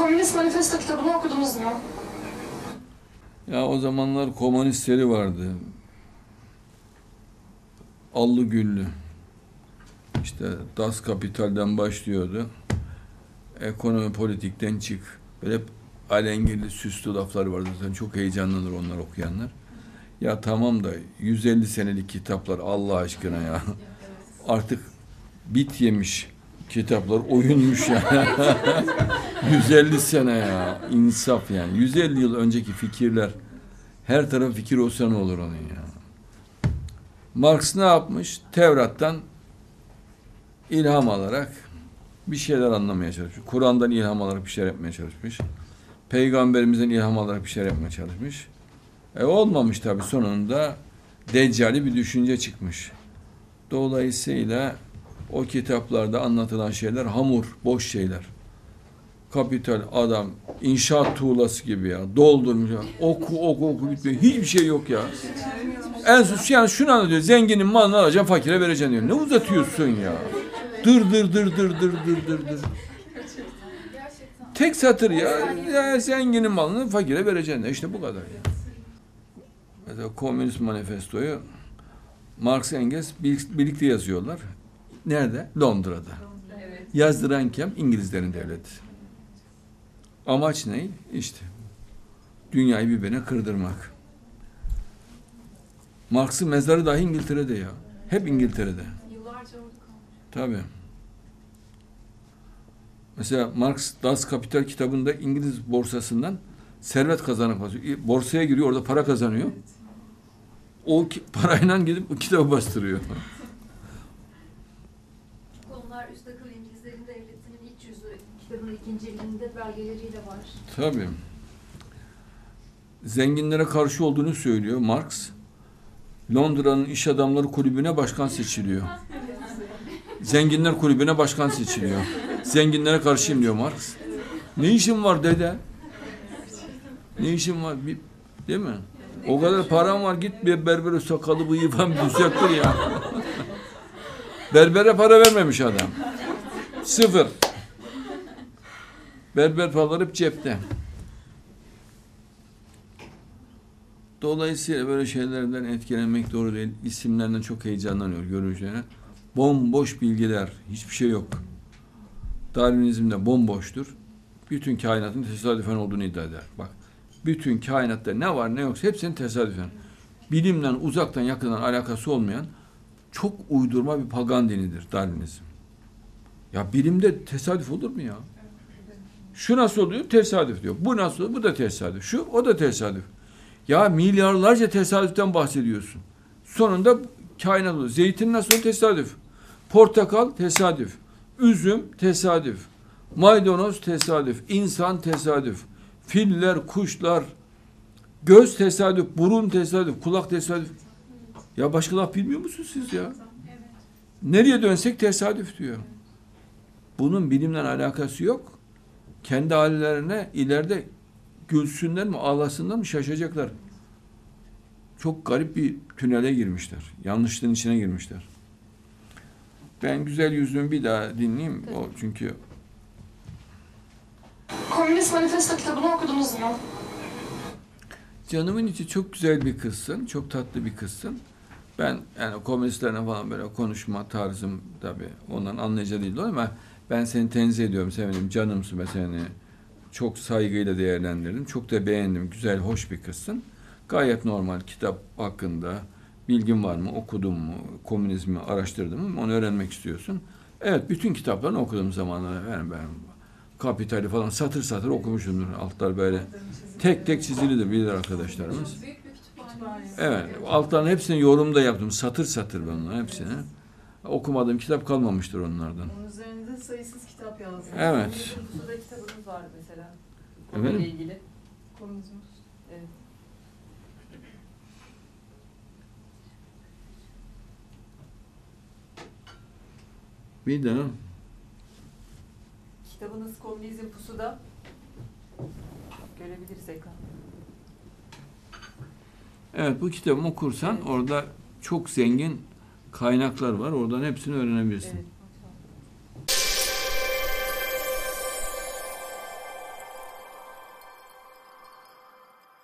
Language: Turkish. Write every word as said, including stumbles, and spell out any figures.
Komünist Manifesto kitabını okudunuz mu? Ya o zamanlar komünistleri vardı. Allı güllü. İşte Das Kapital'den başlıyordu. Ekonomi politikten çık. Böyle hep alengirli, süslü lafları vardı. Zaten çok heyecanlanır onlar okuyanlar. Ya tamam da yüz elli senelik kitaplar Allah aşkına ya. Artık bit yemiş kitaplar, oyunmuş yani. yüz elli sene ya. İnsaf yani. yüz elli yıl önceki fikirler. Her taraf fikir olsa ne olur onun ya. Marx ne yapmış? Tevrat'tan ilham alarak bir şeyler anlamaya çalışmış. Kur'an'dan ilham alarak bir şeyler yapmaya çalışmış. Peygamberimizden ilham alarak bir şeyler yapmaya çalışmış. E olmamış tabii, sonunda deccali bir düşünce çıkmış. Dolayısıyla o kitaplarda anlatılan şeyler hamur, boş şeyler. Kapital adam inşaat tuğlası gibi ya. Doldurmuş ya. Oku oku oku bitmiyor. Hiçbir şey yok ya. En son yani şunu anlatıyor. Zenginin malını alacaksın, fakire vereceksin diyor. Ne uzatıyorsun ya? Dır dır dır dır dır dır dır dır. Tek satır ya. Ya zenginin malını fakire vereceksin. İşte bu kadar ya. Mesela Komünist Manifesto'yu Marx Engels birlikte yazıyorlar. Nerede? Londra'da. Evet. Yazdıran kim? İngilizlerin devleti. Amaç ne? İşte dünyayı birbirine kırdırmak. Marx'ın mezarı dahi İngiltere'de ya. Hep İngiltere'de. Yıllarca orada kalmış. Tabii. Mesela Marx Das Kapital kitabında İngiliz borsasından servet kazanıp borsaya giriyor, orada para kazanıyor. Evet. O parayla gidip o kitabı bastırıyor. Onlar üst akıl İngilizlerin devletinin iç yüzü kitabının ikinci elinde belgeleriyle var. Tabii. Zenginlere karşı olduğunu söylüyor Marx. Londra'nın iş adamları kulübüne başkan seçiliyor. Zenginler kulübüne başkan seçiliyor. Zenginlere karşıyım diyor Marx. Ne işin var dede? Ne işin var? Bir, değil mi? O kadar param var, git bir berbere sakalı bıyığı falan düzeltir ya. Berbere para vermemiş adam. Sıfır. Berber paraları hep cepte. Dolayısıyla böyle şeylerden etkilenmek doğru değil. İsimlerden çok heyecanlanıyor görünüşlerine. Bomboş bilgiler, hiçbir şey yok. Darwinizm de bomboştur. Bütün kainatın tesadüfen olduğunu iddia eder. Bak, bütün kainatta ne var ne yoksa hepsinin tesadüfen. Bilimle uzaktan yakından alakası olmayan çok uydurma bir pagan dinidir Darwinizm. Ya bilimde tesadüf olur mu ya? Şu nasıl oluyor? Tesadüf diyor. Bu nasıl oluyor? Bu da tesadüf. Şu, o da tesadüf. Ya milyarlarca tesadüften bahsediyorsun. Sonunda kainat oluyor. Zeytin nasıl oluyor? Tesadüf. Portakal tesadüf. Üzüm tesadüf. Maydanoz tesadüf. İnsan tesadüf. Filler, kuşlar, göz tesadüf, burun tesadüf, kulak tesadüf. Ya başka laf bilmiyor musunuz siz ya? Nereye dönsek tesadüf diyor. Bunun bilimle alakası yok. Kendi hallerine ileride gülsünler mi, ağlasınlar mı şaşacaklar. Çok garip bir tünele girmişler. Yanlışlığın içine girmişler. Ben güzel yüzlüğümü bir daha dinleyeyim. O çünkü Komünist Manifesto kitabını okudunuz mu? canımın içi çok güzel bir kızsın. Çok tatlı bir kızsın. Ben yani komünistlerle falan böyle konuşma tarzım tabii ondan anlayacağı değil ama ben seni tenzih ediyorum, severim, canımsın ve seni çok saygıyla değerlendirdim. Çok da beğendim. Güzel, hoş bir kızsın. Gayet normal, kitap hakkında bilgin var mı, okudun mu, komünizmi araştırdın mı, onu öğrenmek istiyorsun. Evet, bütün kitaplarını okudum zamanında. Yani ben Kapital'i falan satır satır okumuşumdur. Altlar böyle tek tek çizilidir, bilir arkadaşlarımız. Evet, altların hepsini yorum da yaptım. Satır satır ben onların hepsini. Okumadığım kitap kalmamıştır onlardan. Onun üzerinde sayısız kitap yazdınız. Evet. Burada kitabınız var mesela. Konuyla evet. ilgili. Komünizm. Evet. Bir daha. Kitabınız Komünizm Pusu'da. Görebiliriz ekran. Evet, bu kitabımı okursan evet. Orada çok zengin kaynaklar var. Oradan hepsini öğrenebilirsin. Evet.